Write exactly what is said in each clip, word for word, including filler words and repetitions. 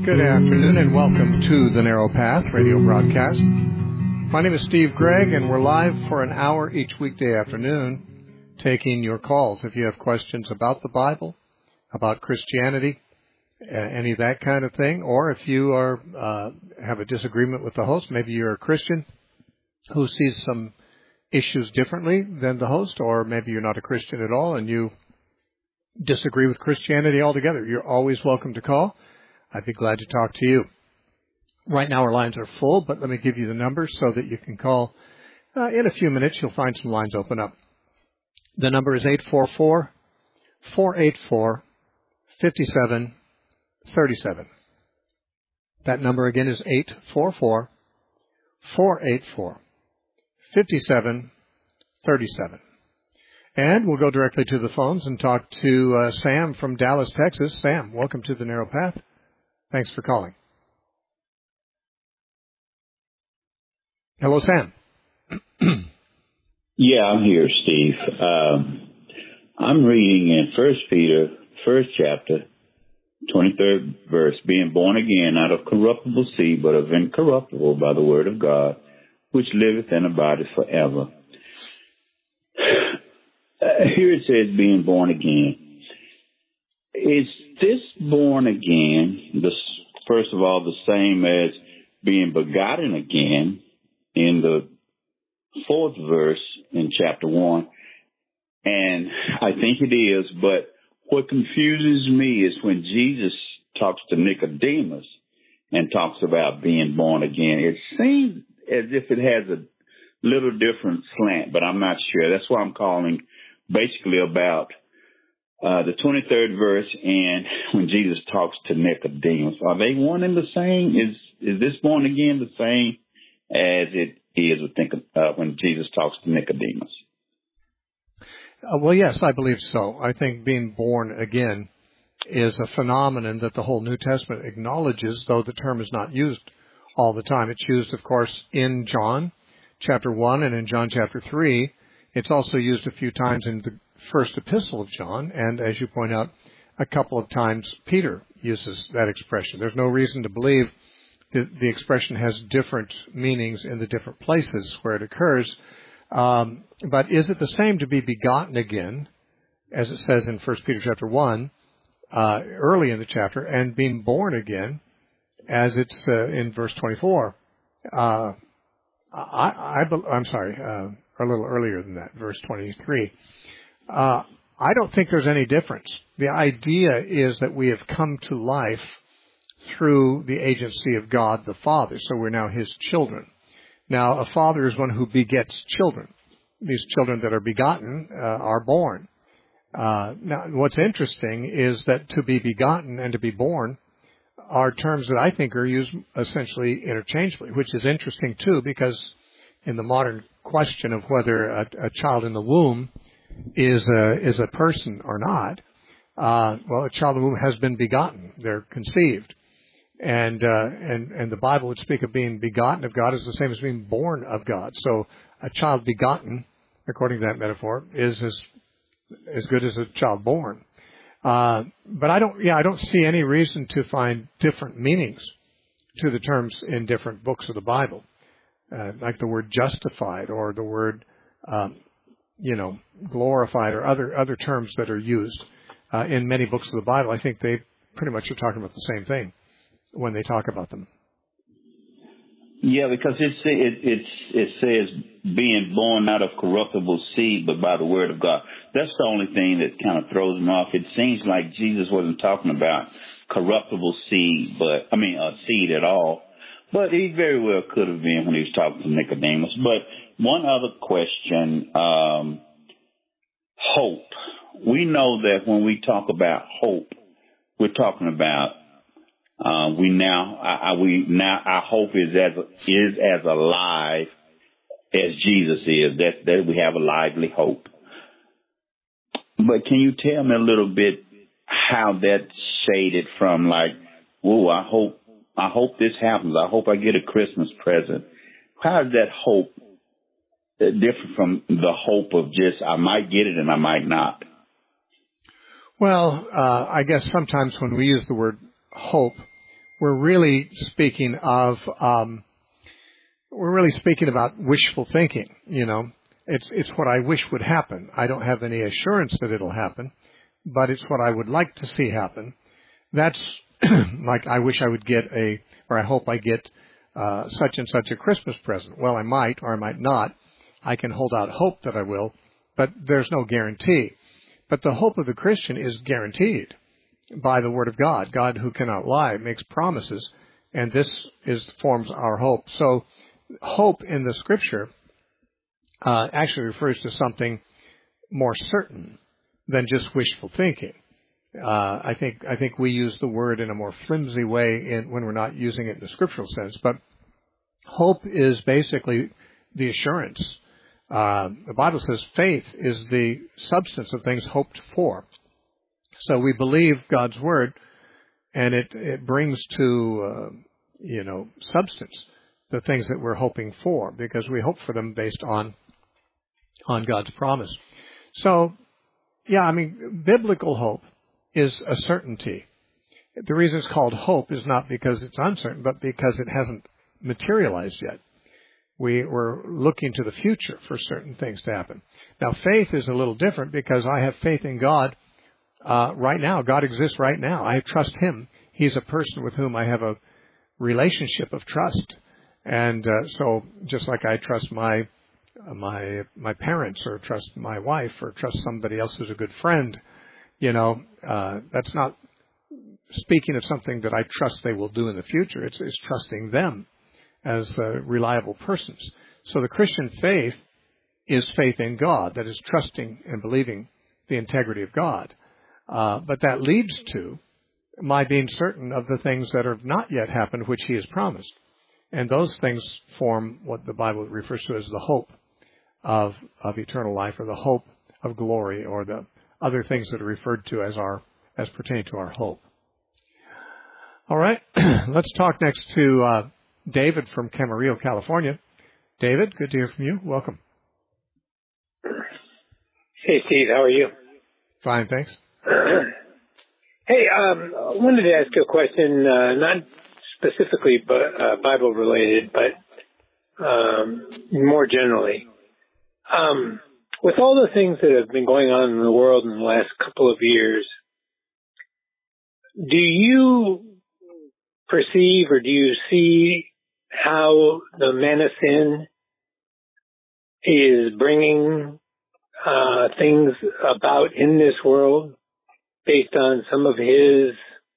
Good afternoon and welcome to the Narrow Path radio broadcast. My name is Steve Gregg and we're live for an hour each weekday afternoon taking your calls. If you have questions about the Bible, about Christianity, uh, any of that kind of thing, or if you are uh, have a disagreement with the host, maybe you're a Christian who sees some issues differently than the host, or maybe you're not a Christian at all and you disagree with Christianity altogether, you're always welcome to call. I'd be glad to talk to you. Right now our lines are full, but let me give you the numbers so that you can call. Uh, in a few minutes, you'll find some lines open up. The number is eight four four, four eight four, five seven three seven. That number again is eight four four, four eight four, five seven three seven. And we'll go directly to the phones and talk to uh, Sam from Dallas, Texas. Sam, welcome to the Narrow Path. Thanks for calling. Hello, Sam. Yeah, I'm here, Steve. Um, I'm reading in First Peter, first chapter, twenty-third verse, being born again, not of corruptible seed, but of incorruptible by the word of God, which liveth and abideth forever. Uh, here it says being born again. Is this born again, the, first of all, the same as being begotten again in the fourth verse in chapter one? And I think it is, but what confuses me is when Jesus talks to Nicodemus and talks about being born again. It seems as if it has a little different slant, but I'm not sure. That's why I'm calling basically about Uh, the twenty-third verse, and when Jesus talks to Nicodemus, are they one and the same? Is is this born again the same as it is with uh, when Jesus talks to Nicodemus? Uh, well, yes, I believe so. I think being born again is a phenomenon that the whole New Testament acknowledges, though the term is not used all the time. It's used, of course, in John chapter one and in John chapter three. It's also used a few times in the first epistle of John, and as you point out, a couple of times Peter uses that expression. There's no reason to believe that the expression has different meanings in the different places where it occurs. Um, but is it the same to be begotten again, as it says in First Peter chapter one, uh, early in the chapter, and being born again, as it's uh, in verse twenty-four? Uh, I, I, I'm sorry, uh, a little earlier than that, verse twenty-three. Uh, I don't think there's any difference. The idea is that we have come to life through the agency of God the Father, so we're now His children. Now, a father is one who begets children. These children that are begotten uh, are born. Uh, now, what's interesting is that to be begotten and to be born are terms that I think are used essentially interchangeably, which is interesting, too, because in the modern question of whether a, a child in the womb is a, is a person or not, uh, well, a child in the womb has been begotten. They're conceived. And, uh, and, and the Bible would speak of being begotten of God as the same as being born of God. So a child begotten, according to that metaphor, is as, as good as a child born. Uh, but I don't, yeah, I don't see any reason to find different meanings to the terms in different books of the Bible, uh, like the word justified or the word, um, you know, glorified or other other terms that are used uh, in many books of the Bible. I think they pretty much are talking about the same thing when they talk about them. Yeah, because it it it, it says being born out of corruptible seed, but by the word of God. That's the only thing that kind of throws me off. It seems like Jesus wasn't talking about corruptible seed, but I mean a seed at all. But he very well could have been when he was talking to Nicodemus. But one other question, um, hope. We know that when we talk about hope, we're talking about uh, we now uh, we now our hope is as is as alive as Jesus is. That that we have a lively hope. But can you tell me a little bit how that's shaded from like, oh, I hope. I hope this happens. I hope I get a Christmas present. How is that hope different from the hope of just I might get it and I might not? Well, uh, I guess sometimes when we use the word hope, we're really speaking of, um, we're really speaking about wishful thinking, you know. It's, it's what I wish would happen. I don't have any assurance that it'll happen, but it's what I would like to see happen. That's like I wish I would get a, or I hope I get uh, such and such a Christmas present. Well, I might or I might not. I can hold out hope that I will, but there's no guarantee. But the hope of the Christian is guaranteed by the Word of God. God, who cannot lie, makes promises, and this is forms our hope. So hope in the Scripture uh, actually refers to something more certain than just wishful thinking. Uh, I think I think we use the word in a more flimsy way in, when we're not using it in the scriptural sense. But hope is basically the assurance. Uh, the Bible says faith is the substance of things hoped for. So we believe God's word, and it it brings to uh, you know substance the things that we're hoping for, because we hope for them based on on God's promise. So, yeah, I mean, biblical hope is a certainty. The reason it's called hope is not because it's uncertain, but because it hasn't materialized yet. We, we're looking to the future for certain things to happen. Now, faith is a little different because I have faith in God uh, right now. God exists right now. I trust Him. He's a person with whom I have a relationship of trust. And uh, so just like I trust my my my parents, or trust my wife, or trust somebody else who's a good friend, you know, uh, that's not speaking of something that I trust they will do in the future. It's, it's trusting them as uh, reliable persons. So the Christian faith is faith in God, that is trusting and believing the integrity of God. Uh, but that leads to my being certain of the things that have not yet happened, which He has promised. And those things form what the Bible refers to as the hope of, of eternal life, or the hope of glory, or the other things that are referred to as our, as pertaining to our hope. All right. Let's talk next to uh, David from Camarillo, California. David, good to hear from you. Welcome. Hey, Steve. How are you? Fine, thanks. Hey, um, I wanted to ask you a question, uh, not specifically but, uh, Bible related, but um, more generally. Um, with all the things that have been going on in the world in the last couple of years, do you perceive or do you see how the man of sin is bringing uh, things about in this world based on some of his,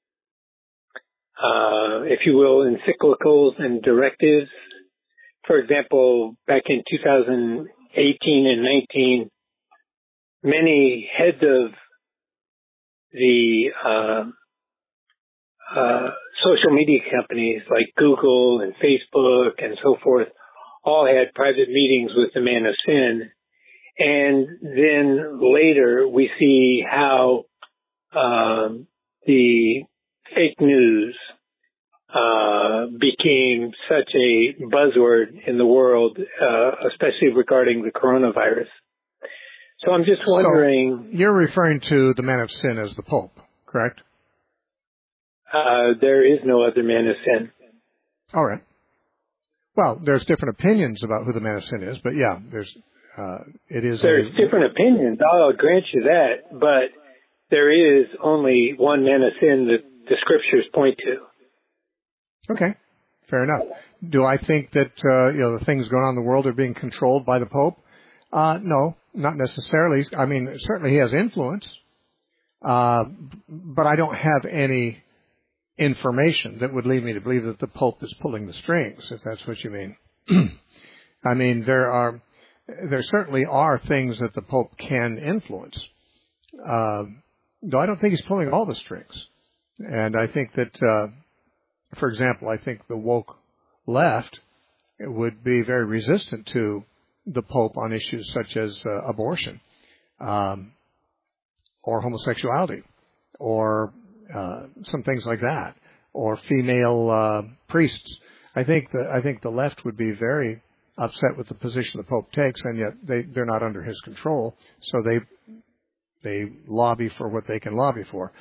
uh, if you will, encyclicals and directives? For example, back in two thousand eighteen and nineteen, many heads of the uh, uh, social media companies like Google and Facebook and so forth all had private meetings with the man of sin. And then later we see how um, the fake news uh, became such a buzzword in the world, uh, especially regarding the coronavirus. So I'm just wondering... So you're referring to the man of sin as the Pope, correct? Uh, there is no other man of sin. All right. Well, there's different opinions about who the man of sin is, but yeah, there's, uh, it is... There's a, different opinions, I'll grant you that, but there is only one man of sin that the scriptures point to. Okay, fair enough. Do I think that, uh, you know, the things going on in the world are being controlled by the Pope? Uh, no, not necessarily. I mean, certainly he has influence, uh, but I don't have any information that would lead me to believe that the Pope is pulling the strings, if that's what you mean. I mean, there are, there certainly are things that the Pope can influence, uh, though I don't think he's pulling all the strings. And I think that, uh, for example, I think the woke left would be very resistant to the Pope on issues such as uh, abortion, um, or homosexuality, or uh, some things like that, or female uh, priests. I think the I think the left would be very upset with the position the Pope takes, and yet they they're not under his control, so they they lobby for what they can lobby for.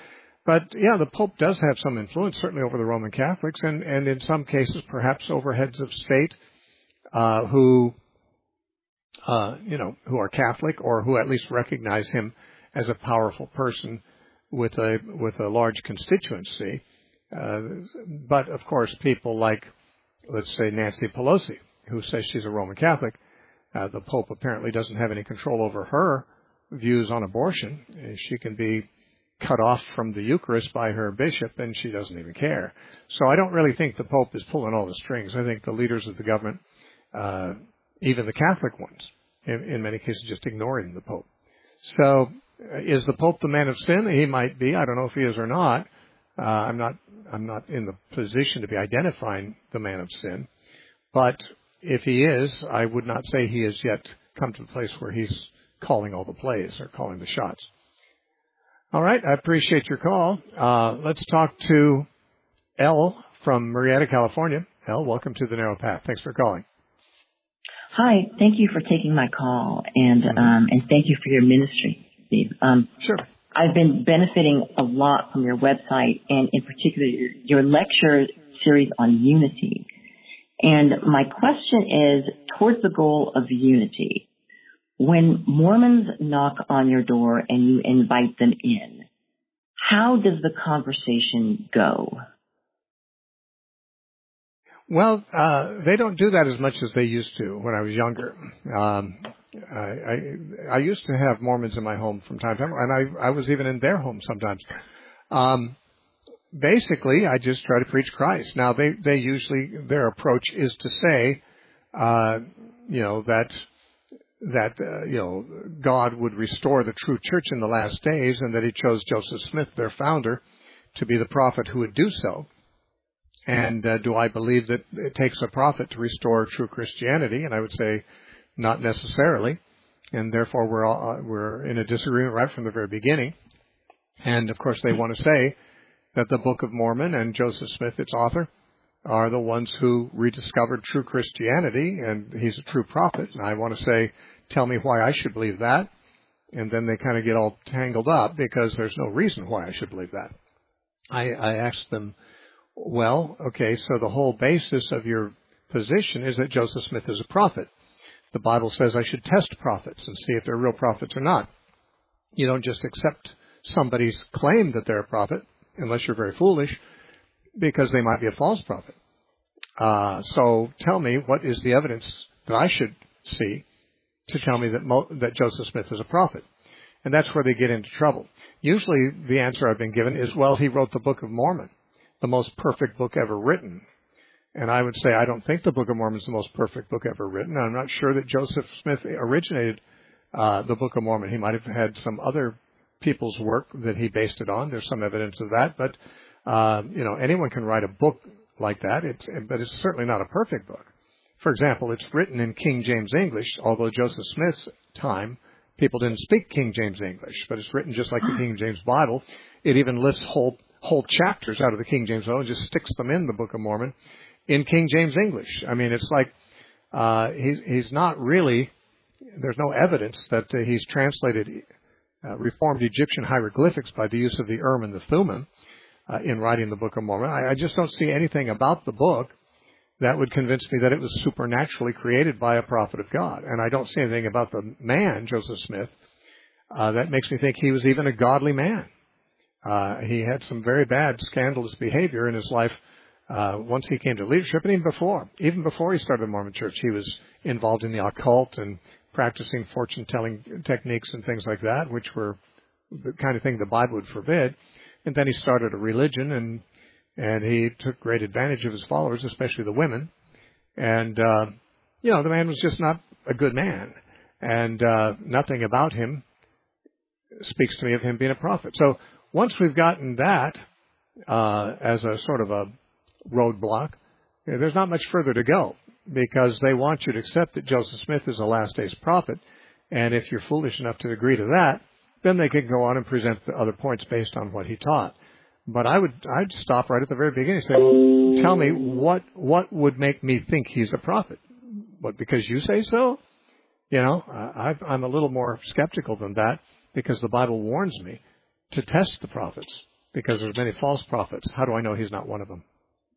But, yeah, the Pope does have some influence, certainly over the Roman Catholics, and, and in some cases perhaps over heads of state uh, who, uh, you know, who are Catholic or who at least recognize him as a powerful person with a with a large constituency. Uh, but, of course, people like, let's say, Nancy Pelosi, who says she's a Roman Catholic, uh, the Pope apparently doesn't have any control over her views on abortion. She can be cut off from the Eucharist by her bishop, and she doesn't even care. So I don't really think the Pope is pulling all the strings. I think the leaders of the government, uh, even the Catholic ones, in, in many cases just ignoring the Pope. So uh, is the Pope the man of sin? He might be. I don't know if he is or not. Uh, I'm not I'm not in the position to be identifying the man of sin. But if he is, I would not say he has yet come to the place where he's calling all the plays or calling the shots. All right, I appreciate your call. Uh, let's talk to Elle from Murrieta, California. Elle, welcome to the Narrow Path. Thanks for calling. Hi, thank you for taking my call, and mm-hmm. um, and thank you for your ministry, Steve. Um, sure. I've been benefiting a lot from your website, and in particular your, your lecture series on unity. And my question is, towards the goal of unity, when Mormons knock on your door and you invite them in, how does the conversation go? Well, uh, they don't do that as much as they used to when I was younger. Um, I, I, I used to have Mormons in my home from time to time, and I, I was even in their home sometimes. Um, basically, I just try to preach Christ. Now, they, they usually, their approach is to say, uh, you know, that, that, uh, you know, God would restore the true church in the last days, and that he chose Joseph Smith, their founder, to be the prophet who would do so. And uh, do I believe that it takes a prophet to restore true Christianity? And I would say not necessarily. And therefore, we're all, uh, we're in a disagreement right from the very beginning. And, of course, they want to say that the Book of Mormon and Joseph Smith, its author, are the ones who rediscovered true Christianity, and he's a true prophet. And I want to say, tell me why I should believe that. And then they kind of get all tangled up because there's no reason why I should believe that. I, I asked them, well, okay, so the whole basis of your position is that Joseph Smith is a prophet. The Bible says I should test prophets and see if they're real prophets or not. You don't just accept somebody's claim that they're a prophet, unless you're very foolish, because they might be a false prophet. Uh, so tell me, what is the evidence that I should see to tell me that, Mo- that Joseph Smith is a prophet? And that's where they get into trouble. Usually the answer I've been given is, well, he wrote the Book of Mormon, the most perfect book ever written. And I would say I don't think the Book of Mormon is the most perfect book ever written. I'm not sure that Joseph Smith originated uh, the Book of Mormon. He might have had some other people's work that he based it on. There's some evidence of that. But, uh, you know, anyone can write a book like that, it's, but it's certainly not a perfect book. For example, it's written in King James English, although Joseph Smith's time, people didn't speak King James English. But it's written just like the King James Bible. It even lifts whole whole chapters out of the King James Bible and just sticks them in the Book of Mormon in King James English. I mean, it's like uh, he's he's not really, there's no evidence that uh, he's translated uh, Reformed Egyptian hieroglyphics by the use of the Urim and the Thummim uh, in writing the Book of Mormon. I, I just don't see anything about the book that would convince me that it was supernaturally created by a prophet of God. And I don't see anything about the man, Joseph Smith, uh, that makes me think he was even a godly man. Uh, he had some very bad, scandalous behavior in his life uh, once he came to leadership, and even before. Even before he started the Mormon Church, he was involved in the occult and practicing fortune-telling techniques and things like that, which were the kind of thing the Bible would forbid. And then he started a religion, and and he took great advantage of his followers, especially the women. And, uh, you know, the man was just not a good man. And uh, nothing about him speaks to me of him being a prophet. So once we've gotten that uh, as a sort of a roadblock, there's not much further to go, because they want you to accept that Joseph Smith is a last days prophet. And if you're foolish enough to agree to that, then they can go on and present the other points based on what he taught. But I would, I'd stop right at the very beginning and say, well, tell me what, what would make me think he's a prophet? What, because you say so? You know, I, I'm a little more skeptical than that, because the Bible warns me to test the prophets because there's many false prophets. How do I know he's not one of them?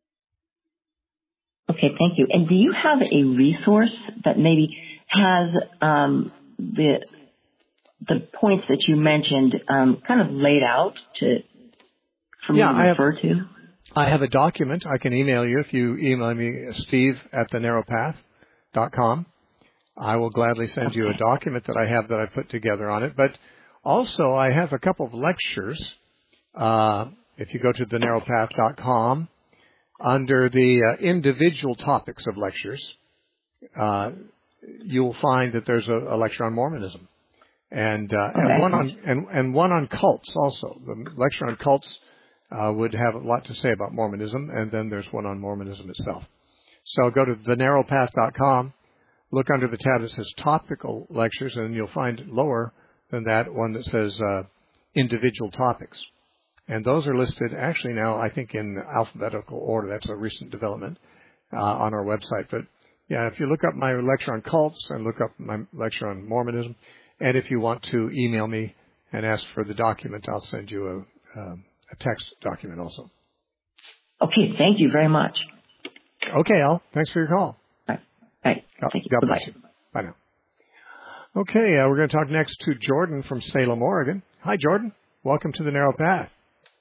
Okay, thank you. And do you have a resource that maybe has um, the the points that you mentioned um, kind of laid out to for me yeah, to I refer have, to? I have a document I can email you if you email me, Steve at the narrow path dot com. I will gladly send you a document that I have that I put together on it. But also I have a couple of lectures. Uh, if you go to the narrow path dot com, under the uh, individual topics of lectures, uh, you'll find that there's a, a lecture on Mormonism, and uh, and one on and, and one on cults also. The lecture on cults uh, would have a lot to say about Mormonism, and then there's one on Mormonism itself. So go to the narrow path dot com, look under the tab that says topical lectures, and you'll find lower than that one that says uh, individual topics. And those are listed actually now, I think, in alphabetical order. That's a recent development uh, on our website. But, yeah, if you look up my lecture on cults and look up my lecture on Mormonism, and if you want to email me and ask for the document, I'll send you a, um, a text document also. Okay, thank you very much. Okay, Al. Thanks for your call. All right. All right. God, Thank you. God Bye-bye. bless you. Bye now. Okay, uh, we're going to talk next to Jordan from Salem, Oregon. Hi, Jordan. Welcome to the Narrow Path.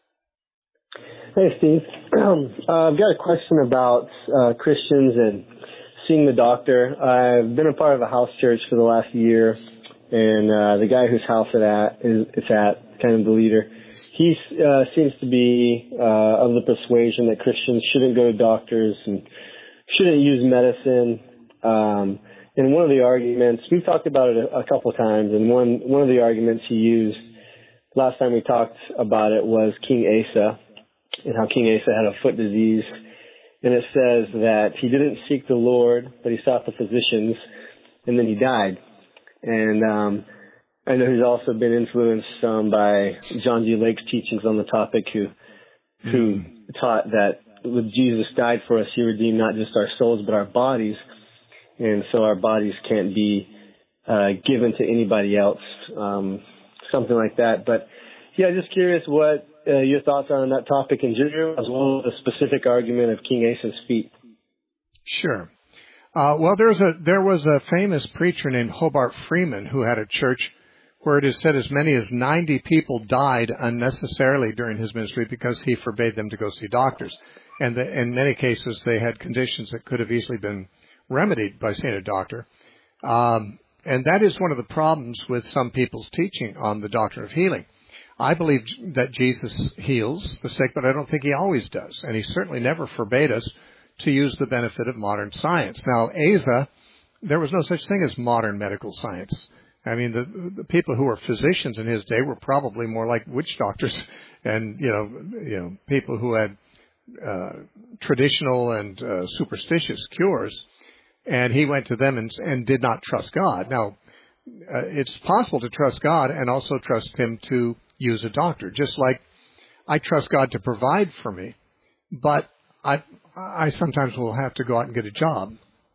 Hey, Steve. Um, uh, I've got a question about uh, Christians and seeing the doctor. I've been a part of a house church for the last year, and uh, the guy whose house it at is it's at, kind of the leader, he uh, seems to be uh, of the persuasion that Christians shouldn't go to doctors and shouldn't use medicine. Um, and one of the arguments, we've talked about it a, a couple of times, and one, one of the arguments he used last time we talked about it was King Asa, and how King Asa had a foot disease. And it says that he didn't seek the Lord, but he sought the physicians, and then he died. And um, I know he's also been influenced um, by John G. Lake's teachings on the topic, who who mm. taught that when Jesus died for us, he redeemed not just our souls, but our bodies. And so our bodies can't be uh, given to anybody else, um, something like that. But, yeah, just curious what Uh, your thoughts are on that topic in general, as well as the specific argument of King Asa's feet. Sure. Uh, well, there's a there was a famous preacher named Hobart Freeman who had a church where it is said as many as ninety people died unnecessarily during his ministry because he forbade them to go see doctors. And the, in many cases, they had conditions that could have easily been remedied by seeing a doctor. Um, and that is one of the problems with some people's teaching on the doctrine of healing. I believe that Jesus heals the sick, but I don't think he always does. And he certainly never forbade us to use the benefit of modern science. Now, Asa, there was no such thing as modern medical science. I mean, the, the people who were physicians in his day were probably more like witch doctors and, you know, you know, people who had uh, traditional and uh, superstitious cures. And he went to them and, and did not trust God. Now, uh, it's possible to trust God and also trust him to use a doctor, just like I trust God to provide for me, but I I sometimes will have to go out and get a job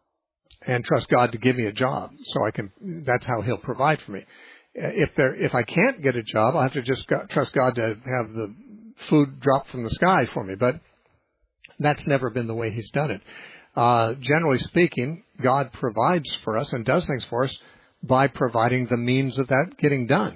and trust God to give me a job so I can, that's how he'll provide for me. If there, if I can't get a job, I'll have to just go, trust God to have the food drop from the sky for me, but that's never been the way he's done it. Uh, generally speaking, God provides for us and does things for us by providing the means of that getting done.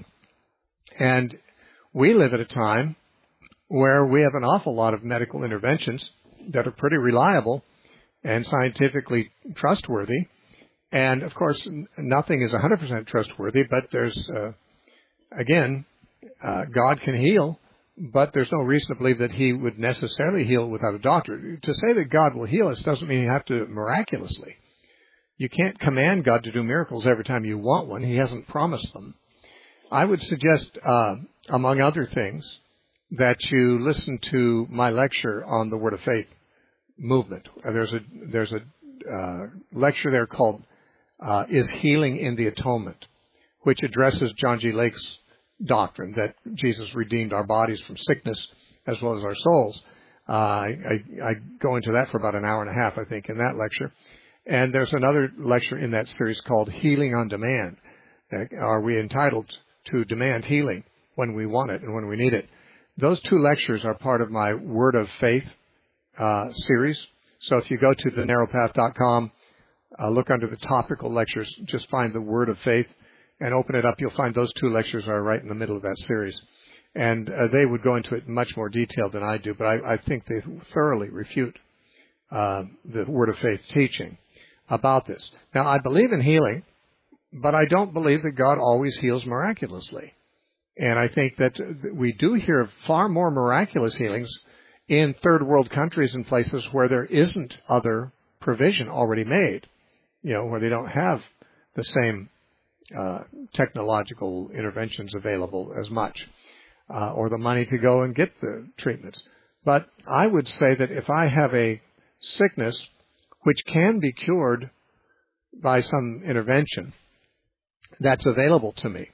And we live at a time where we have an awful lot of medical interventions that are pretty reliable and scientifically trustworthy. And, of course, nothing is one hundred percent trustworthy, but there's, uh, again, uh, God can heal, but there's no reason to believe that he would necessarily heal without a doctor. To say that God will heal us doesn't mean you have to miraculously. You can't command God to do miracles every time you want one. He hasn't promised them. I would suggest, uh, among other things, that you listen to my lecture on the Word of Faith movement. There's a there's a uh, lecture there called uh, "Is Healing in the Atonement," which addresses John G. Lake's doctrine that Jesus redeemed our bodies from sickness as well as our souls. Uh, I, I, I go into that for about an hour and a half, I think, in that lecture. And there's another lecture in that series called "Healing on Demand." Uh, are we entitled to demand healing when we want it and when we need it? those two lectures are part of my Word of Faith uh, series. So if you go to the narrow path dot com, uh, look under the topical lectures, just find the Word of Faith and open it up. You'll find those two lectures are right in the middle of that series. And uh, they would go into it in much more detail than I do, but I, I think they thoroughly refute uh, the Word of Faith teaching about this. Now, I believe in healing, but I don't believe that God always heals miraculously. And I think that we do hear of far more miraculous healings in third world countries and places where there isn't other provision already made, you know, where they don't have the same uh, technological interventions available as much, uh, or the money to go and get the treatments. But I would say that if I have a sickness which can be cured by some intervention that's available to me,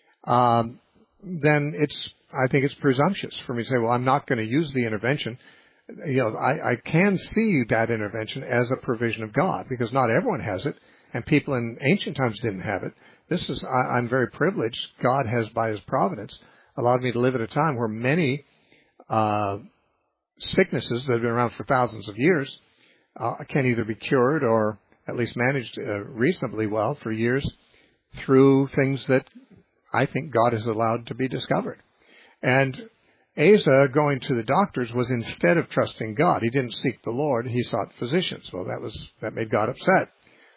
um, then it's, I think it's presumptuous for me to say, well, I'm not going to use the intervention. You know, I, I can see that intervention as a provision of God, because not everyone has it, and people in ancient times didn't have it. This is, I, I'm very privileged. God has, by His providence, allowed me to live at a time where many uh, sicknesses that have been around for thousands of years uh, can either be cured or at least managed uh, reasonably well for years through things that I think God has allowed to be discovered. And Asa going to the doctors was instead of trusting God. He didn't seek the Lord. He sought physicians. Well, that was, that made God upset.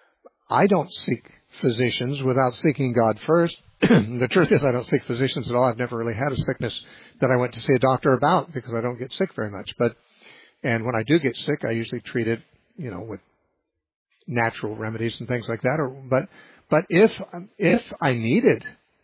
I don't seek physicians without seeking God first. The truth is I don't seek physicians at all. I've never really had a sickness that I went to see a doctor about because I don't get sick very much. But, and when I do get sick, I usually treat it, you know, with natural remedies and things like that. Or, but, but if, if I needed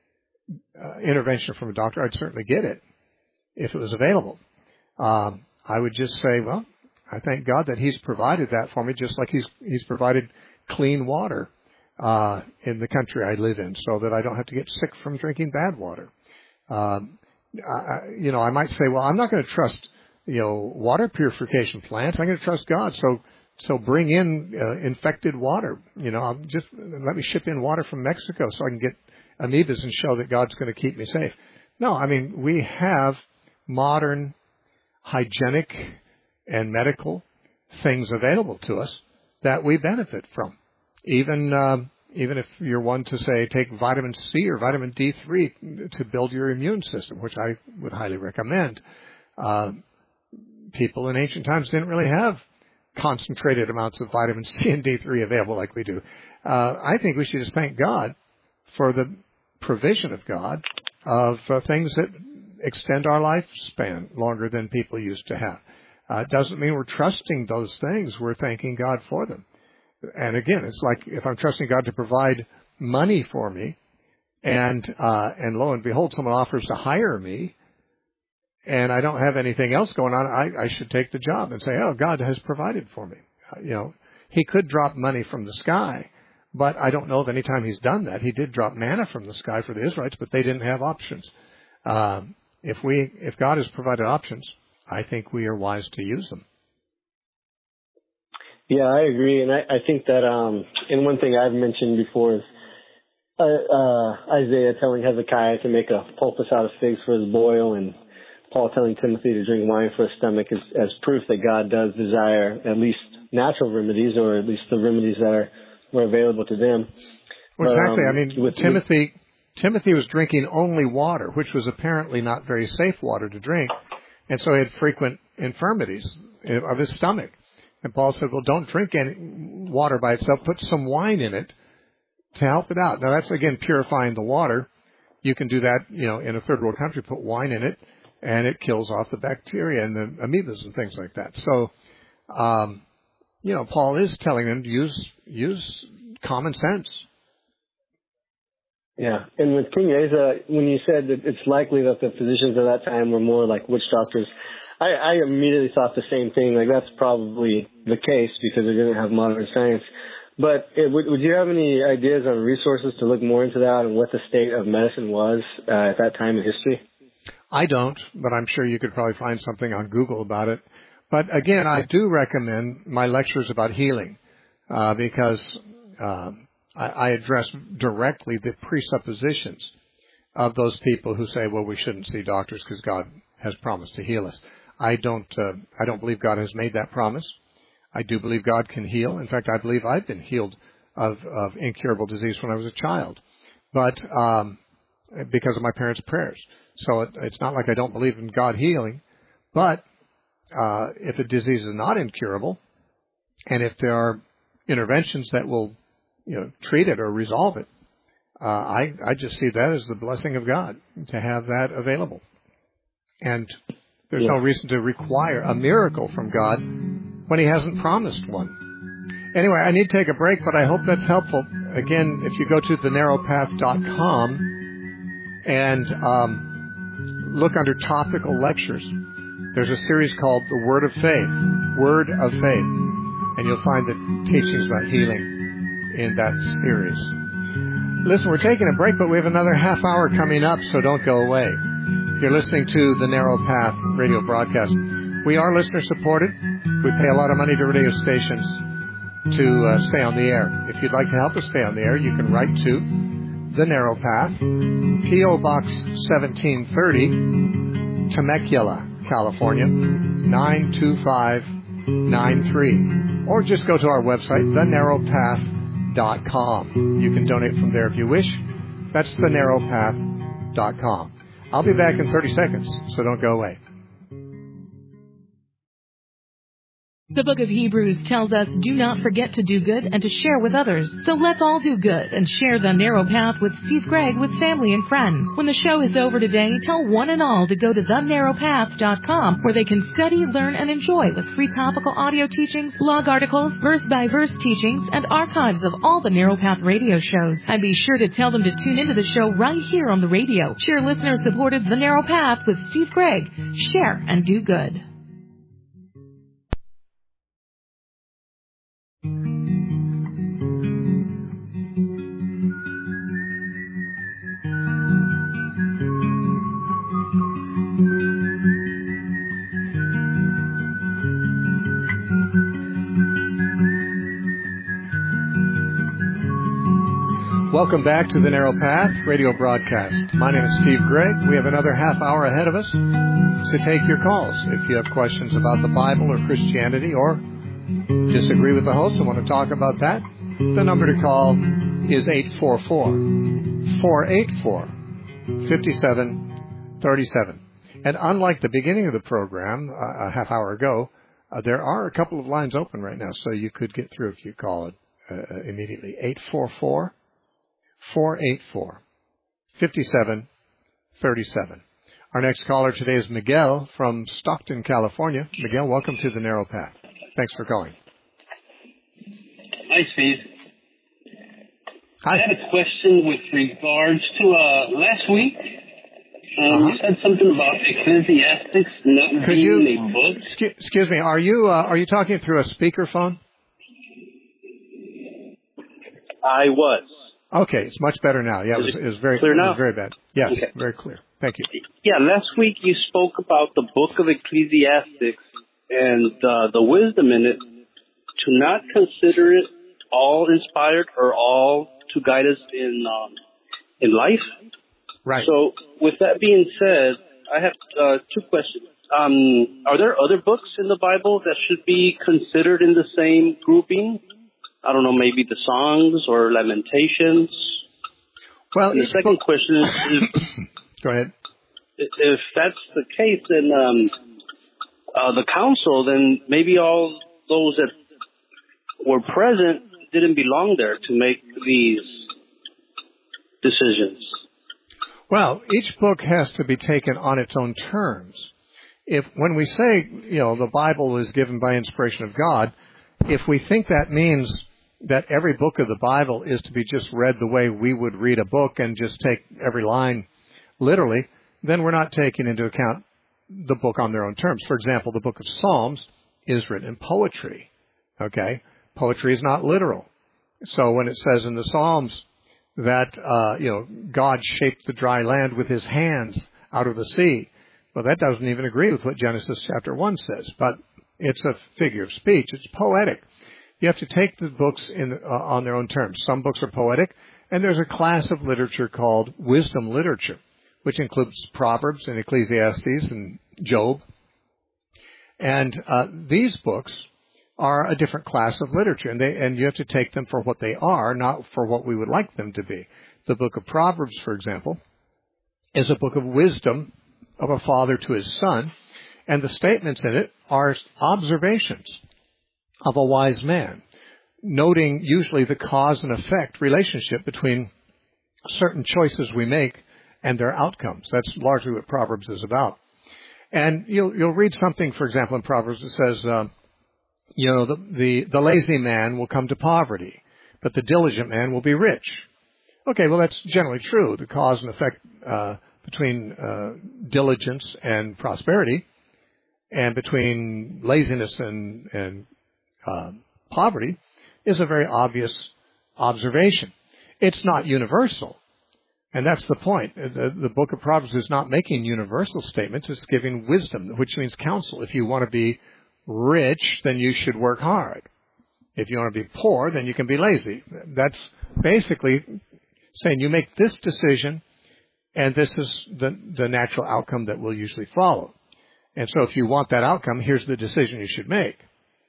uh, intervention from a doctor, I'd certainly get it if it was available. Um, I would just say, well, I thank God that He's provided that for me, just like He's, He's provided clean water uh, in the country I live in, so that I don't have to get sick from drinking bad water. Um, I, you know, I might say, well, I'm not going to trust, you know, water purification plants. I'm going to trust God. So, so bring in uh, infected water. You know, I'll just let me ship in water from Mexico so I can get amoebas and show that God's going to keep me safe. No, I mean, we have modern hygienic and medical things available to us that we benefit from. Even uh, even if you're one to say take vitamin C or vitamin D three to build your immune system, which I would highly recommend. Uh, people in ancient times didn't really have concentrated amounts of vitamin C and D three available like we do. Uh, I think we should just thank God for the provision of God of uh, things that extend our lifespan longer than people used to have. Uh, it doesn't mean we're trusting those things. We're thanking God for them. And again, it's like if I'm trusting God to provide money for me, and uh, and lo and behold, someone offers to hire me, and I don't have anything else going on, I, I should take the job and say, oh, God has provided for me. Uh, you know, He could drop money from the sky, but I don't know of any time He's done that. He did drop manna from the sky for the Israelites, but they didn't have options. Um, if we, if God has provided options, I think we are wise to use them. Yeah, I agree, and I, I think that, um, and one thing I've mentioned before is uh, uh, Isaiah telling Hezekiah to make a poultice out of figs for his boil, and Paul telling Timothy to drink wine for his stomach as, as proof that God does desire at least natural remedies, or at least the remedies that are, were available to them. Well, exactly. But, um, I mean, with, Timothy Timothy was drinking only water, which was apparently not very safe water to drink, and so he had frequent infirmities of his stomach. And Paul said, well, don't drink any water by itself. Put some wine in it to help it out. Now, that's, again, purifying the water. You can do that, you know, in a third world country, put wine in it, and it kills off the bacteria and the amoebas and things like that. So, um, you know, Paul is telling them to use use common sense. Yeah, and with King Asa, when you said that it's likely that the physicians at that time were more like witch doctors, I, I immediately thought the same thing. Like, that's probably the case because they didn't have modern science. But it, would, would you have any ideas on resources to look more into that and what the state of medicine was uh, at that time in history? I don't, but I'm sure you could probably find something on Google about it. But again, I do recommend my lectures about healing uh, because uh, I, I address directly the presuppositions of those people who say, well, we shouldn't see doctors because God has promised to heal us. I don't, uh, I don't believe God has made that promise. I do believe God can heal. In fact, I believe I've been healed of, of incurable disease when I was a child, but um, because of my parents' prayers. So it, it's not like I don't believe in God healing, but uh, if a disease is not incurable, and if there are interventions that will, you know, treat it or resolve it, uh, I, I just see that as the blessing of God to have that available. And there's yeah. no reason to require a miracle from God when He hasn't promised one. Anyway, I need to take a break, but I hope that's helpful. Again, if you go to the narrow path dot com and um, look under topical lectures, there's a series called The Word of Faith, Word of Faith, and you'll find the teachings about healing in that series. Listen, we're taking a break, but we have another half hour coming up, so don't go away. You're listening to the Narrow Path radio broadcast. We are listener-supported. We pay a lot of money to radio stations to uh, stay on the air. If you'd like to help us stay on the air, you can write to The Narrow Path, P O. Box seventeen thirty, Temecula, California, nine two five nine three. Or just go to our website, the narrow path dot com. You can donate from there if you wish. That's the narrow path dot com. I'll be back in thirty seconds, so don't go away. The book of Hebrews tells us, do not forget to do good and to share with others. So let's all do good and share the narrow path with Steve Gregg with family and friends. When the show is over today, tell one and all to go to the narrow path dot com, where they can study, learn, and enjoy with free topical audio teachings, blog articles, verse-by-verse teachings, and archives of all the Narrow Path radio shows. And be sure to tell them to tune into the show right here on the radio. Share listener-supported The Narrow Path with Steve Gregg. Share and do good. Welcome back to the Narrow Path radio broadcast. My name is Steve Gregg. We have another half hour ahead of us to take your calls. If you have questions about the Bible or Christianity or disagree with the host and want to talk about that, the number to call is eight four four, four eight four, five seven three seven. And unlike the beginning of the program uh, a half hour ago, uh, there are a couple of lines open right now, so you could get through if you call it uh, immediately. eight four four, four eight four, five seven three seven. Our next caller today is Miguel from Stockton, California. Miguel, welcome to the Narrow Path. Thanks for calling. Hi, Steve. Hi. I had a question with regards to uh, last week. Um, uh-huh. You said something about Ecclesiastics not Could being you, a book. Excuse, excuse me. Are you uh, are you talking through a speakerphone? I was. Okay, it's much better now. Yeah, it was, it was very clear now? It was very bad. Yes, okay. Very clear. Thank you. Yeah, last week you spoke about the book of Ecclesiastics and uh, the wisdom in it to not consider it all inspired or all to guide us in um, in life. Right. So, with that being said, I have uh, two questions. Um, are there other books in the Bible that should be considered in the same grouping? I don't know, maybe the Songs or Lamentations. Well, and the second book... question is, is go ahead. If that's the case, then um, uh, the council, then maybe all those that were present didn't belong there to make these decisions. Well, each book has to be taken on its own terms. If when we say, you know, the Bible is given by inspiration of God, if we think that means that every book of the Bible is to be just read the way we would read a book and just take every line literally, then we're not taking into account the book on their own terms. For example, the book of Psalms is written in poetry. Okay? Poetry is not literal. So when it says in the Psalms that, uh, you know, God shaped the dry land with his hands out of the sea, well, that doesn't even agree with what Genesis chapter one says. But it's a figure of speech. It's poetic. You have to take the books in, uh, on their own terms. Some books are poetic, and there's a class of literature called wisdom literature, which includes Proverbs and Ecclesiastes and Job. And uh, these books are a different class of literature, and, they, and you have to take them for what they are, not for what we would like them to be. The book of Proverbs, for example, is a book of wisdom of a father to his son, and the statements in it are observations of a wise man, noting usually the cause and effect relationship between certain choices we make and their outcomes. That's largely what Proverbs is about. And you'll, you'll read something, for example, in Proverbs that says, uh, you know, the, the, the lazy man will come to poverty, but the diligent man will be rich. Okay, well, that's generally true. The cause and effect uh, between uh, diligence and prosperity and between laziness and, and uh, poverty is a very obvious observation. It's not universal. And that's the point. The, the book of Proverbs is not making universal statements. It's giving wisdom, which means counsel. If you want to be rich, then you should work hard. If you want to be poor, then you can be lazy. That's basically saying you make this decision, and this is the, the natural outcome that will usually follow. And so if you want that outcome, here's the decision you should make.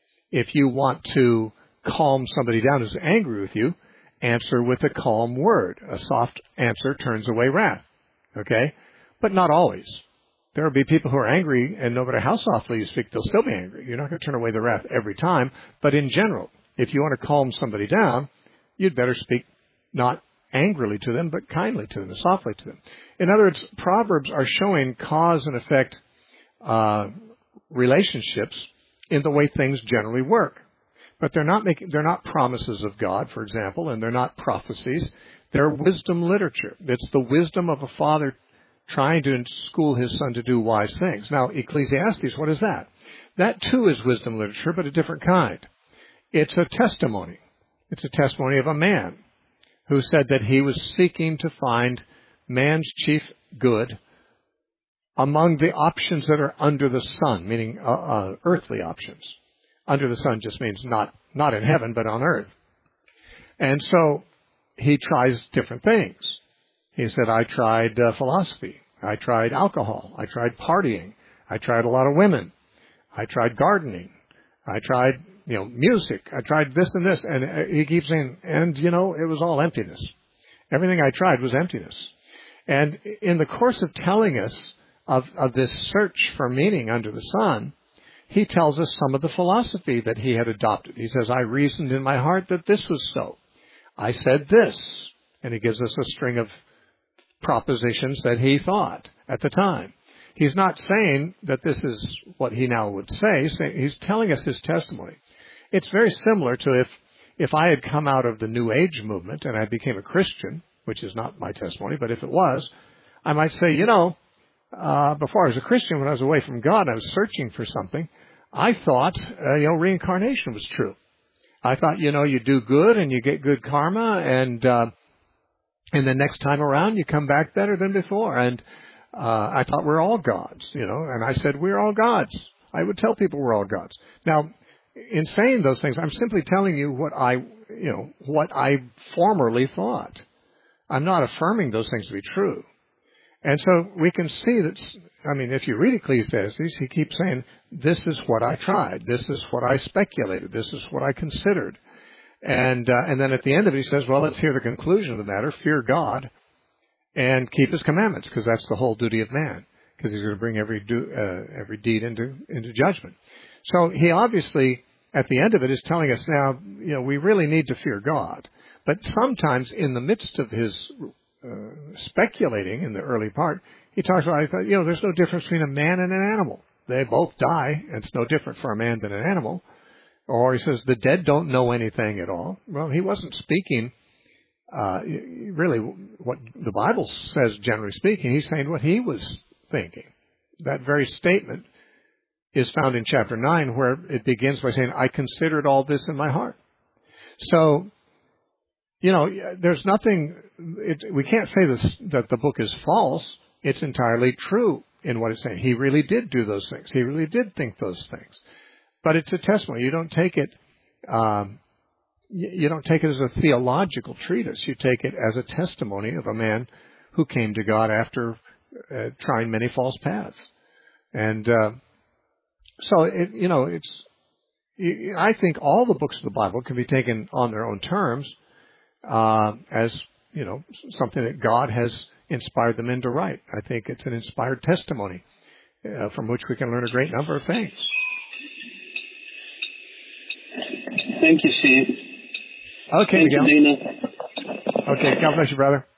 If you want to calm somebody down who's angry with you, answer with a calm word. A soft answer turns away wrath. Okay? But not always. There will be people who are angry, and no matter how softly you speak, they'll still be angry. You're not going to turn away the wrath every time. But in general, if you want to calm somebody down, you'd better speak not angrily to them, but kindly to them, softly to them. In other words, Proverbs are showing cause and effect uh, relationships in the way things generally work. But they're not making, they're not promises of God, for example, and they're not prophecies. They're wisdom literature. It's the wisdom of a father trying to school his son to do wise things. Now, Ecclesiastes, what is that? That too is wisdom literature, but a different kind. It's a testimony. It's a testimony of a man who said that he was seeking to find man's chief good among the options that are under the sun, meaning uh, uh, earthly options. Under the sun just means not, not in heaven, but on earth. And so he tries different things. He said, I tried uh, philosophy. I tried alcohol. I tried partying. I tried a lot of women. I tried gardening. I tried, you know, music. I tried this and this. And he keeps saying, and, you know, it was all emptiness. Everything I tried was emptiness. And in the course of telling us of, of this search for meaning under the sun, he tells us some of the philosophy that he had adopted. He says, I reasoned in my heart that this was so. I said this. And he gives us a string of propositions that he thought at the time. He's not saying that this is what he now would say. He's telling us his testimony. It's very similar to if, if I had come out of the New Age movement and I became a Christian, which is not my testimony, but if it was, I might say, you know, Uh, before I was a Christian, when I was away from God, I was searching for something. I thought, uh, you know, reincarnation was true. I thought, you know, you do good and you get good karma, and uh, and the next time around you come back better than before. And uh, I thought we're all gods, you know. And I said we're all gods. I would tell people we're all gods. Now, in saying those things, I'm simply telling you what I, you know, what I formerly thought. I'm not affirming those things to be true. And so we can see that, I mean, if you read Ecclesiastes, he keeps saying, this is what I tried. This is what I speculated. This is what I considered. And uh, and then at the end of it, he says, well, let's hear the conclusion of the matter. Fear God and keep his commandments, because that's the whole duty of man, because he's going to bring every do, uh, every deed into, into judgment. So he obviously, at the end of it, is telling us now, you know, we really need to fear God. But sometimes in the midst of his Uh, speculating in the early part, he talks about, I thought, you know, there's no difference between a man and an animal. They both die, and it's no different for a man than an animal. Or he says the dead don't know anything at all. Well, he wasn't speaking uh, really what the Bible says, generally speaking. He's saying what he was thinking. That very statement is found in chapter nine, where it begins by saying, I considered all this in my heart. So, you know, there's nothing, it, we can't say this, that the book is false. It's entirely true in what it's saying. He really did do those things. He really did think those things. But it's a testimony. You don't take it, um, you, you don't take it as a theological treatise. You take it as a testimony of a man who came to God after uh, trying many false paths. And uh, so, it, you know, it's. I think all the books of the Bible can be taken on their own terms uh, as, you know, something that God has inspired them in to write. I think it's an inspired testimony uh, from which we can learn a great number of things. Thank you, Steve. Okay, Thank Miguel. you, Dina. Okay, God bless you, brother.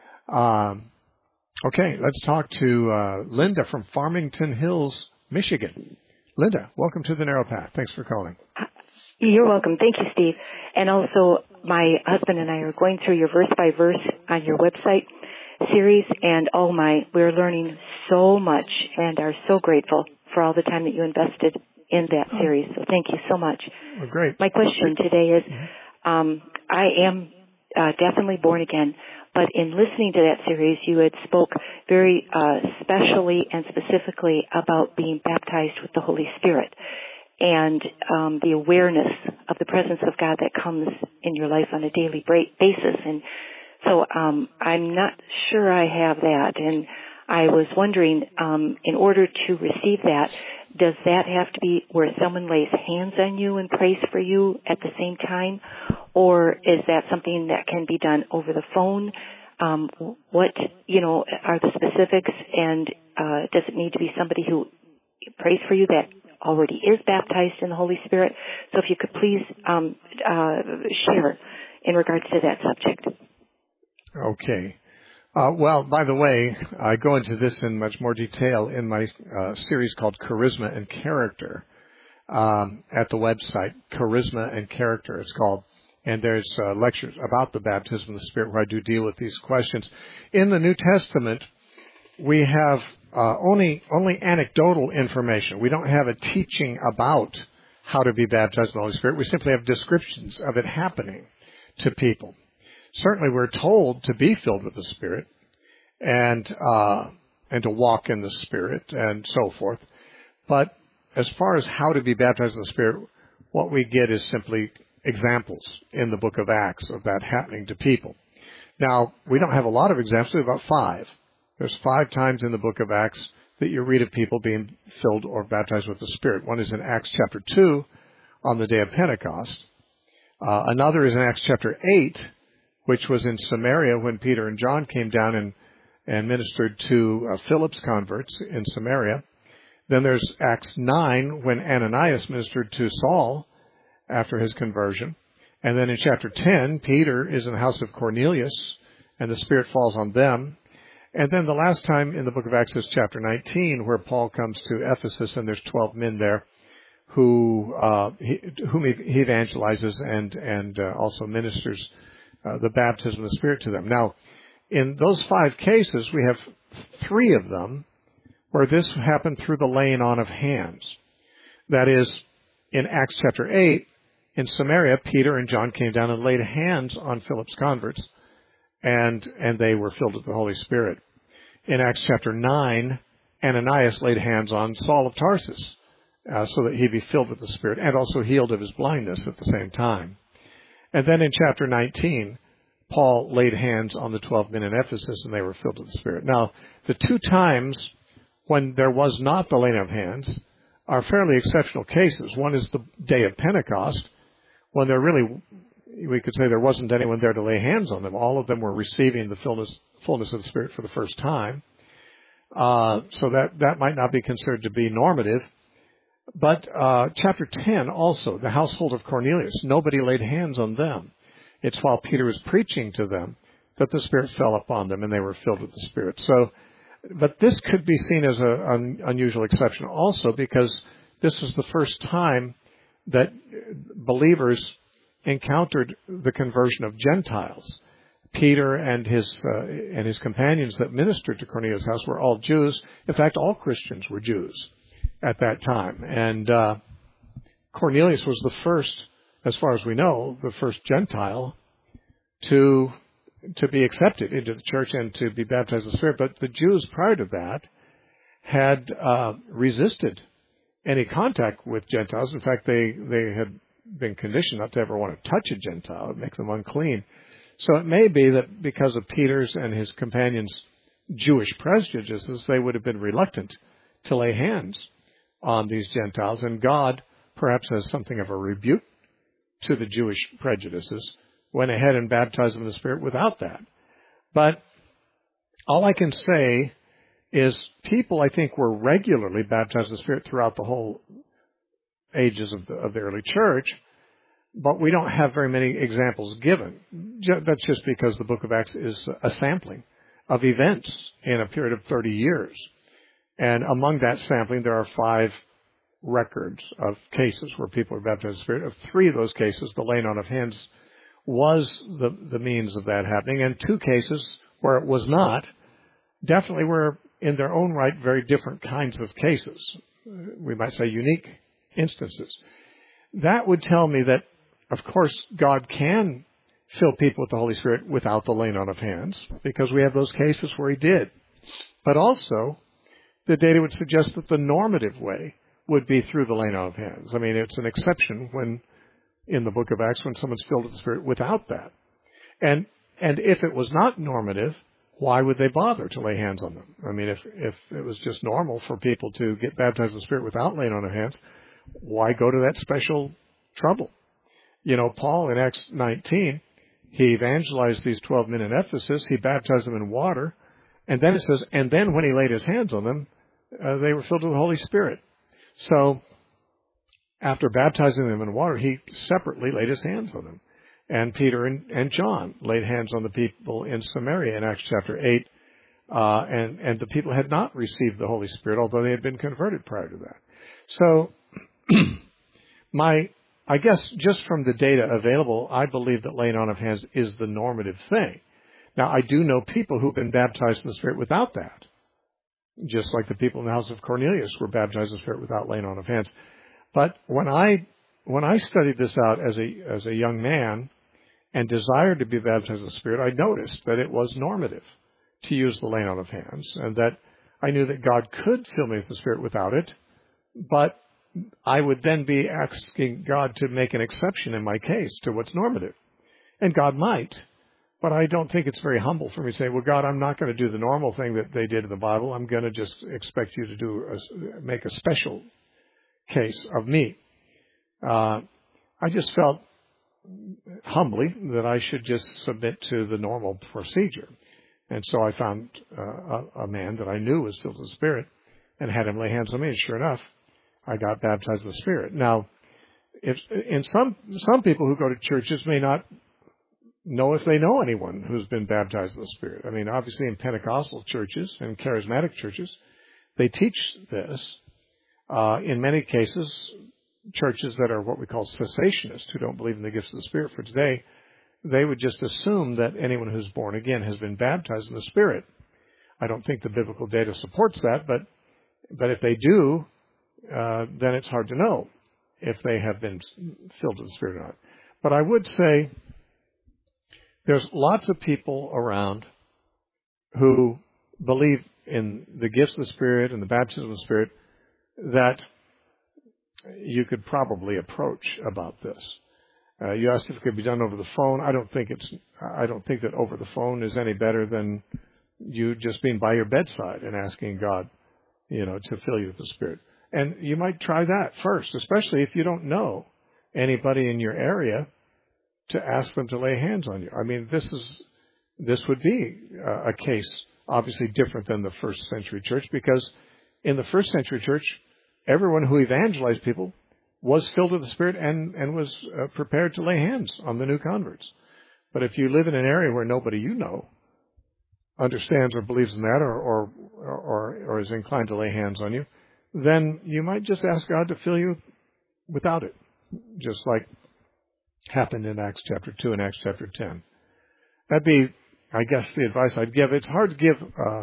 Um, okay, let's talk to uh, Linda from Farmington Hills, Michigan. Linda, welcome to the Narrow Path. Thanks for calling. You're welcome. Thank you, Steve. And also, my husband and I are going through your verse by verse on your website series, and oh my, we're learning so much and are so grateful for all the time that you invested in that series. So thank you so much. Well, great. My question today is, um, I am uh, definitely born again, but in listening to that series, you had spoke very uh, specially and specifically about being baptized with the Holy Spirit and um, the awareness of the presence of God that comes in your life on a daily basis. And so um, I'm not sure I have that, and I was wondering, um, in order to receive that, does that have to be where someone lays hands on you and prays for you at the same time, or is that something that can be done over the phone? Um, what, you know, are the specifics, and uh, does it need to be somebody who prays for you that already is baptized in the Holy Spirit? So if you could please um, uh, share in regards to that subject. Okay. Uh, well, by the way, I go into this in much more detail in my uh, series called Charisma and Character um, at the website, Charisma and Character it's called. And there's uh, lectures about the baptism of the Spirit where I do deal with these questions. In the New Testament, we have uh, only only anecdotal information. We don't have a teaching about how to be baptized in the Holy Spirit. We simply have descriptions of it happening to people. Certainly we're told to be filled with the Spirit and uh, and to walk in the Spirit and so forth. But as far as how to be baptized in the Spirit, what we get is simply examples in the book of Acts of that happening to people. Now, we don't have a lot of examples. We have about five. There's five times in the book of Acts that you read of people being filled or baptized with the Spirit. One is in Acts chapter two on the day of Pentecost. Uh, another is in Acts chapter eight, which was in Samaria when Peter and John came down and, and ministered to uh, Philip's converts in Samaria. Then there's Acts nine when Ananias ministered to Saul after his conversion. And then in chapter ten, Peter is in the house of Cornelius, and the Spirit falls on them. And then the last time in the book of Acts is chapter nineteen, where Paul comes to Ephesus, and there's twelve men there who uh, he, whom he, he evangelizes and, and uh, also ministers uh, the baptism of the Spirit to them. Now, in those five cases, we have three of them where this happened through the laying on of hands. That is, in Acts chapter eight, in Samaria, Peter and John came down and laid hands on Philip's converts, and and they were filled with the Holy Spirit. In Acts chapter nine, Ananias laid hands on Saul of Tarsus uh, so that he be filled with the Spirit, and also healed of his blindness at the same time. And then in chapter nineteen, Paul laid hands on the twelve men in Ephesus, and they were filled with the Spirit. Now, the two times when there was not the laying of hands are fairly exceptional cases. One is the day of Pentecost, when there really, we could say there wasn't anyone there to lay hands on them. All of them were receiving the fullness, fullness of the Spirit for the first time. Uh, so that, that might not be considered to be normative. But uh, chapter ten also, the household of Cornelius, nobody laid hands on them. It's while Peter was preaching to them that the Spirit fell upon them and they were filled with the Spirit. So, but this could be seen as an unusual exception also, because this was the first time that believers encountered the conversion of Gentiles. Peter and his uh, and his companions that ministered to Cornelius' house were all Jews. In fact, all Christians were Jews at that time. And uh, Cornelius was the first, as far as we know, the first Gentile to to be accepted into the church and to be baptized in the Spirit. But the Jews prior to that had uh, resisted any contact with Gentiles. In fact, they, they had been conditioned not to ever want to touch a Gentile and make them unclean. So it may be that because of Peter's and his companions' Jewish prejudices, they would have been reluctant to lay hands on these Gentiles, and God, perhaps as something of a rebuke to the Jewish prejudices, went ahead and baptized them in the Spirit without that. But all I can say is people, I think, were regularly baptized in the Spirit throughout the whole ages of the, of the early church, but we don't have very many examples given. That's just because the book of Acts is a sampling of events in a period of thirty years. And among that sampling, there are five records of cases where people were baptized in the Spirit. Of three of those cases, the laying on of hands was the, the means of that happening, and two cases where it was not definitely were in their own right very different kinds of cases. We might say unique instances. That would tell me that, of course, God can fill people with the Holy Spirit without the laying on of hands, because we have those cases where he did. But also, the data would suggest that the normative way would be through the laying on of hands. I mean, it's an exception when, in the book of Acts, when someone's filled with the Spirit without that. And and if it was not normative, why would they bother to lay hands on them? I mean, if, if it was just normal for people to get baptized in the Spirit without laying on of hands, why go to that special trouble? You know, Paul in Acts nineteen, he evangelized these twelve men in Ephesus. He baptized them in water. And then it says, and then when he laid his hands on them, uh, they were filled with the Holy Spirit. So after baptizing them in water, he separately laid his hands on them. And Peter and, and John laid hands on the people in Samaria in Acts chapter eight. Uh, and, and the people had not received the Holy Spirit, although they had been converted prior to that. So my, I guess just from the data available, I believe that laying on of hands is the normative thing. Now, I do know people who've been baptized in the Spirit without that, just like the people in the house of Cornelius were baptized in the Spirit without laying on of hands. But when I when I studied this out as a as a young man and desired to be baptized in the Spirit, I noticed that it was normative to use the laying on of hands, and that I knew that God could fill me with the Spirit without it, but I would then be asking God to make an exception in my case to what's normative. And God might, but I don't think it's very humble for me to say, well, God, I'm not going to do the normal thing that they did in the Bible. I'm going to just expect you to do a, make a special case of me. Uh, I just felt humbly that I should just submit to the normal procedure. And so I found uh, a, a man that I knew was filled with the Spirit and had him lay hands on me. And sure enough, I got baptized in the Spirit. Now, if in some some people who go to churches may not know if they know anyone who's been baptized in the Spirit. I mean, obviously in Pentecostal churches and charismatic churches, they teach this. Uh, in many cases, churches that are what we call cessationists, who don't believe in the gifts of the Spirit for today, they would just assume that anyone who's born again has been baptized in the Spirit. I don't think the biblical data supports that, but but if they do, uh, then it's hard to know if they have been filled with the Spirit or not. But I would say there's lots of people around who believe in the gifts of the Spirit and the baptism of the Spirit that you could probably approach about this. Uh, you asked if it could be done over the phone. I don't think it's. I don't think that over the phone is any better than you just being by your bedside and asking God, you know, to fill you with the Spirit. And you might try that first, especially if you don't know anybody in your area, to ask them to lay hands on you. I mean, this is this would be a case obviously different than the first century church, because in the first century church, everyone who evangelized people was filled with the Spirit and, and was uh, prepared to lay hands on the new converts. But if you live in an area where nobody you know understands or believes in that, or or, or, or is inclined to lay hands on you, then you might just ask God to fill you without it, just like happened in Acts chapter two and Acts chapter ten. That'd be, I guess, the advice I'd give. It's hard to give, uh,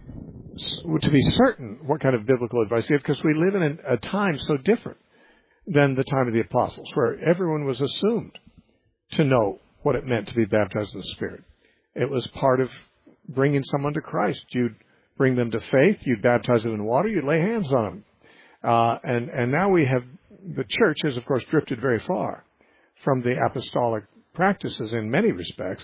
to be certain what kind of biblical advice to give, because we live in a time so different than the time of the apostles, where everyone was assumed to know what it meant to be baptized in the Spirit. It was part of bringing someone to Christ. You'd bring them to faith, you'd baptize them in water, you'd lay hands on them. Uh, and, and now we have, the church has, of course, drifted very far from the apostolic practices in many respects,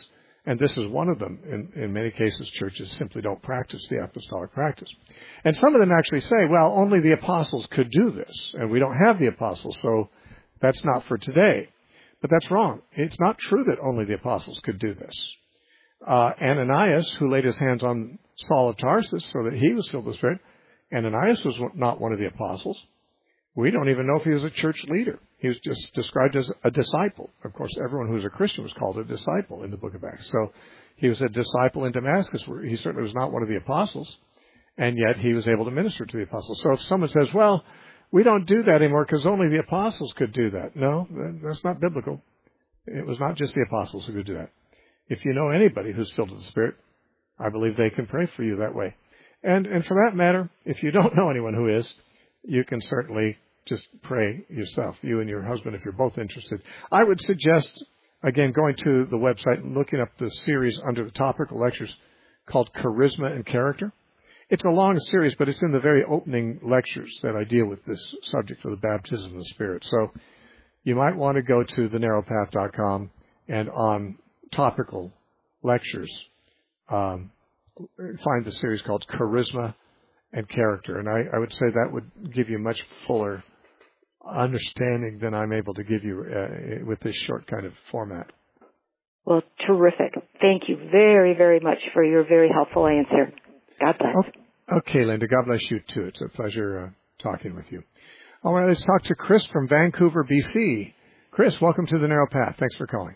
And this is one of them. In, in many cases, churches simply don't practice the apostolic practice. And some of them actually say, well, only the apostles could do this, and we don't have the apostles, so that's not for today. But that's wrong. It's not true that only the apostles could do this. Uh, Ananias, who laid his hands on Saul of Tarsus so that he was filled with the Spirit, Ananias was not one of the apostles. We don't even know if he was a church leader. He was just described as a disciple. Of course, everyone who was a Christian was called a disciple in the book of Acts. So he was a disciple in Damascus. He certainly was not one of the apostles, and yet he was able to minister to the apostles. So if someone says, well, we don't do that anymore because only the apostles could do that. No, that's not biblical. It was not just the apostles who could do that. If you know anybody who's filled with the Spirit, I believe they can pray for you that way. And and for that matter, if you don't know anyone who is, you can certainly just pray yourself, you and your husband, if you're both interested. I would suggest, again, going to the website and looking up the series under the topical lectures called Charisma and Character. It's a long series, but it's in the very opening lectures that I deal with this subject of the baptism of the Spirit. So you might want to go to the narrow path dot com and on topical lectures, um, find the series called Charisma and Character. And I, I would say that would give you much fuller understanding than I'm able to give you uh, with this short kind of format. Well, terrific. Thank you very, very much for your very helpful answer. God bless. Okay, Linda. God bless you, too. It's a pleasure uh, talking with you. All right, let's talk to Chris from Vancouver, B C. Chris, welcome to the Narrow Path. Thanks for calling.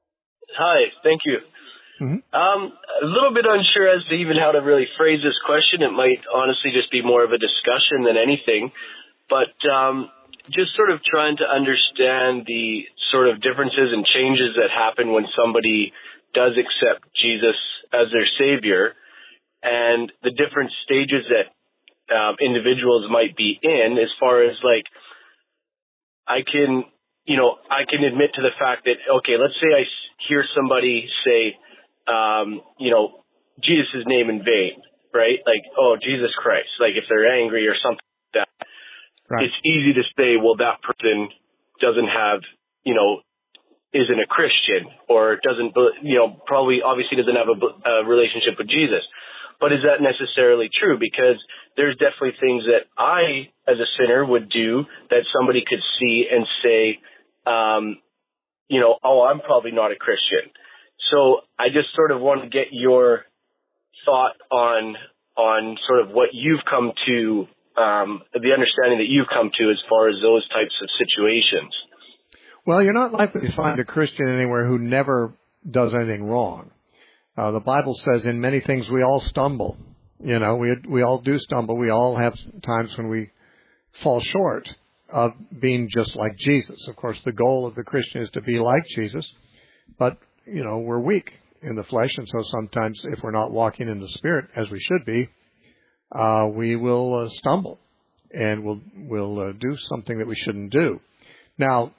Hi, thank you. Mm-hmm. Um, a little bit unsure as to even how to really phrase this question. It might honestly just be more of a discussion than anything. But um, just sort of trying to understand the sort of differences and changes that happen when somebody does accept Jesus as their Savior, and the different stages that um, individuals might be in, as far as like, I can, you know, I can admit to the fact that, okay, let's say I hear somebody say, um, you know, Jesus' name in vain, right? Like, oh, Jesus Christ, like if they're angry or something like that. Right. It's easy to say, well, that person doesn't have, you know, isn't a Christian, or doesn't, you know, probably obviously doesn't have a, a relationship with Jesus. But is that necessarily true? Because there's definitely things that I, as a sinner, would do that somebody could see and say, um, you know, oh, I'm probably not a Christian. So I just sort of want to get your thought on on sort of what you've come to, um, the understanding that you've come to as far as those types of situations. Well, you're not likely to find a Christian anywhere who never does anything wrong. Uh, the Bible says in many things we all stumble. You know, we we all do stumble. We all have times when we fall short of being just like Jesus. Of course, the goal of the Christian is to be like Jesus, but, you know, we're weak in the flesh, and so sometimes if we're not walking in the Spirit as we should be, uh, we will uh, stumble and we'll, we'll uh, do something that we shouldn't do. Now,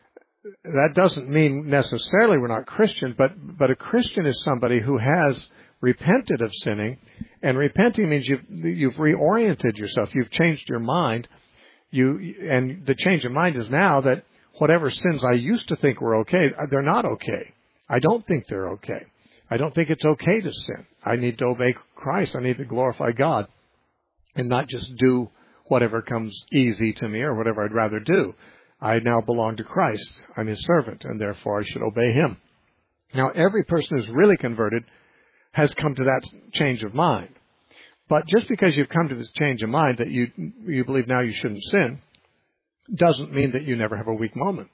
that doesn't mean necessarily we're not Christian, but, but a Christian is somebody who has repented of sinning, and repenting means you've, you've reoriented yourself. You've changed your mind. You, and the change of mind is now that whatever sins I used to think were okay, they're not okay. I don't think they're okay. I don't think it's okay to sin. I need to obey Christ. I need to glorify God and not just do whatever comes easy to me or whatever I'd rather do. I now belong to Christ. I'm His servant, and therefore I should obey Him. Now, every person who's really converted has come to that change of mind. But just because you've come to this change of mind that you you believe now you shouldn't sin, doesn't mean that you never have a weak moment.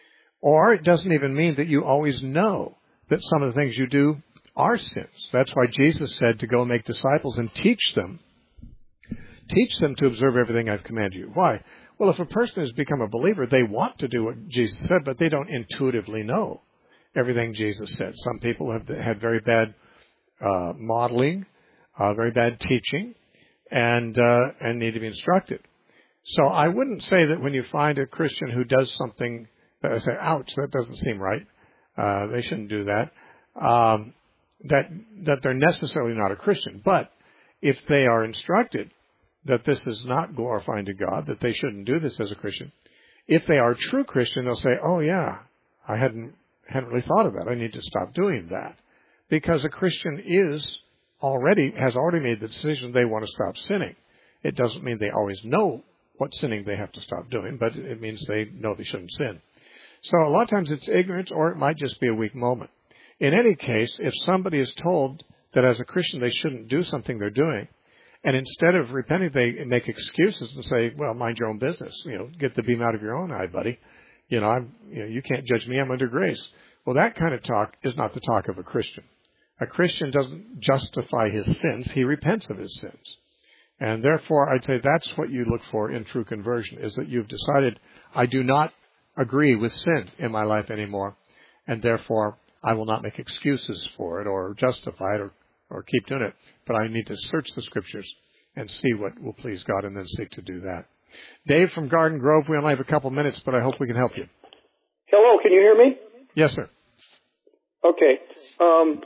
Or it doesn't even mean that you always know that some of the things you do are sins. That's why Jesus said to go make disciples and teach them. Teach them to observe everything I've commanded you. Why? Well, if a person has become a believer, they want to do what Jesus said, but they don't intuitively know everything Jesus said. Some people have had very bad uh, modeling, uh, very bad teaching, and uh, and need to be instructed. So I wouldn't say that when you find a Christian who does something that I say, ouch, that doesn't seem right. Uh, they shouldn't do that. Um, that that they're necessarily not a Christian. But if they are instructed that this is not glorifying to God, that they shouldn't do this as a Christian, if they are a true Christian, they'll say, oh yeah, I hadn't hadn't really thought of that. I need to stop doing that. because a Christian is already, has already made the decision they want to stop sinning. It doesn't mean they always know what sinning they have to stop doing, but it means they know they shouldn't sin. So a lot of times it's ignorance, or it might just be a weak moment. In any case, if somebody is told that as a Christian they shouldn't do something they're doing, and instead of repenting, they make excuses and say, well, mind your own business. You know, get the beam out of your own eye, buddy. You know, I'm, you know, you can't judge me. I'm under grace. Well, that kind of talk is not the talk of a Christian. A Christian doesn't justify his sins. He repents of his sins. And therefore, I'd say that's what you look for in true conversion, is that you've decided, I do not agree with sin in my life anymore, and therefore I will not make excuses for it or justify it or, or keep doing it, but I need to search the Scriptures and see what will please God and then seek to do that. Dave from Garden Grove, we only have a couple minutes, but I hope we can help you. Hello, can you hear me? Yes, sir. Okay. Um,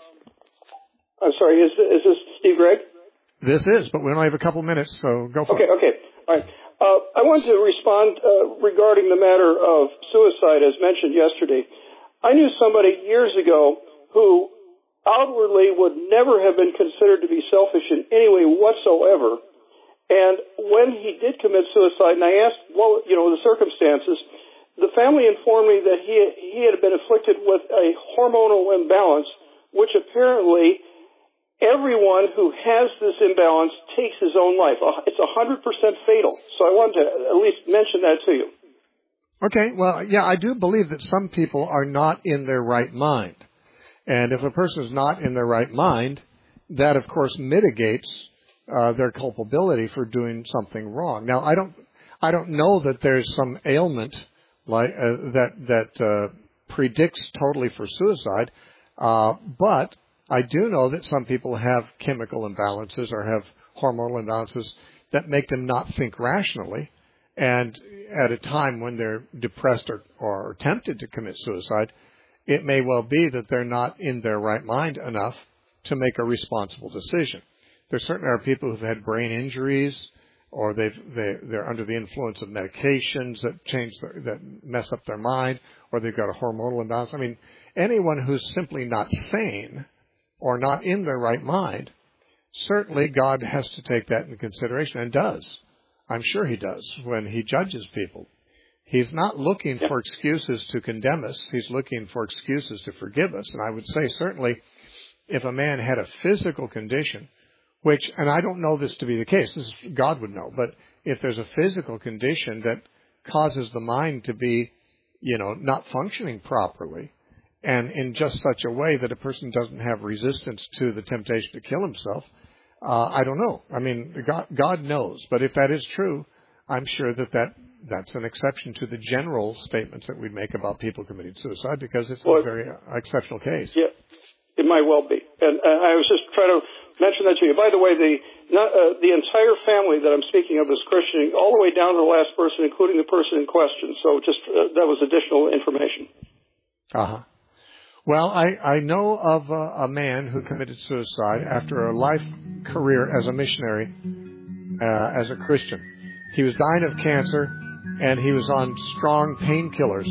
I'm sorry, is, is this Steve Gregg? This is, but we only have a couple minutes, so go for okay, it. Okay, okay. All right. Uh, I wanted to respond uh, regarding the matter of suicide, as mentioned yesterday. I knew somebody years ago who outwardly would never have been considered to be selfish in any way whatsoever. And when he did commit suicide, and I asked, well, you know, the circumstances, the family informed me that he he had been afflicted with a hormonal imbalance, which apparently everyone who has this imbalance takes his own life. It's one hundred percent fatal. So I wanted to at least mention that to you. Okay, well, yeah, I do believe that some people are not in their right mind. And if a person is not in their right mind, that, of course, mitigates uh, their culpability for doing something wrong. Now, I don't I don't know that there's some ailment like uh, that, that uh, predicts totally for suicide, uh, but I do know that some people have chemical imbalances or have hormonal imbalances that make them not think rationally. And at a time when they're depressed or, or tempted to commit suicide, it may well be that they're not in their right mind enough to make a responsible decision. There certainly are people who've had brain injuries, or they've, they, they're under the influence of medications that change their, that mess up their mind, or they've got a hormonal imbalance. I mean, anyone who's simply not sane or not in their right mind, certainly God has to take that into consideration, and does. I'm sure he does when he judges people. He's not looking for excuses to condemn us. He's looking for excuses to forgive us. And I would say certainly if a man had a physical condition, which, and I don't know this to be the case, this is, God would know, but if there's a physical condition that causes the mind to be, you know, not functioning properly, and in just such a way that a person doesn't have resistance to the temptation to kill himself, uh, I don't know. I mean, God, God knows. But if that is true, I'm sure that, that that's an exception to the general statements that we make about people committing suicide, because it's well, a very exceptional case. Yeah, it might well be. And uh, I was just trying to mention that to you. By the way, the not, uh, the entire family that I'm speaking of is Christian, all the way down to the last person, including the person in question. So just uh, that was additional information. Uh-huh. Well, I, I know of a, a man who committed suicide after a life career as a missionary, uh, as a Christian. He was dying of cancer, and he was on strong painkillers.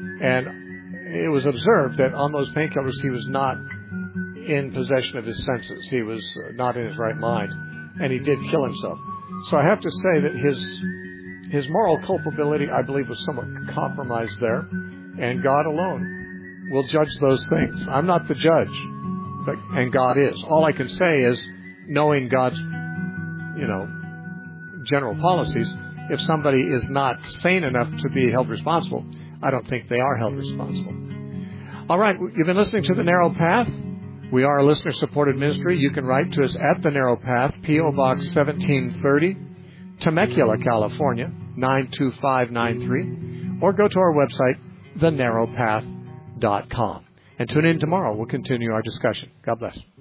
And it was observed that on those painkillers he was not in possession of his senses. He was not in his right mind, and he did kill himself. So I have to say that his his moral culpability, I believe, was somewhat compromised there, and God alone will judge those things. I'm not the judge, but and God is. All I can say is, knowing God's, you know, general policies, if somebody is not sane enough to be held responsible, I don't think they are held responsible. All right, you've been listening to The Narrow Path. We are a listener-supported ministry. You can write to us at The Narrow Path, P O. Box seventeen thirty, Temecula, California, nine two five nine three, or go to our website, the narrow path dot com. And tune in tomorrow. We'll continue our discussion. God bless.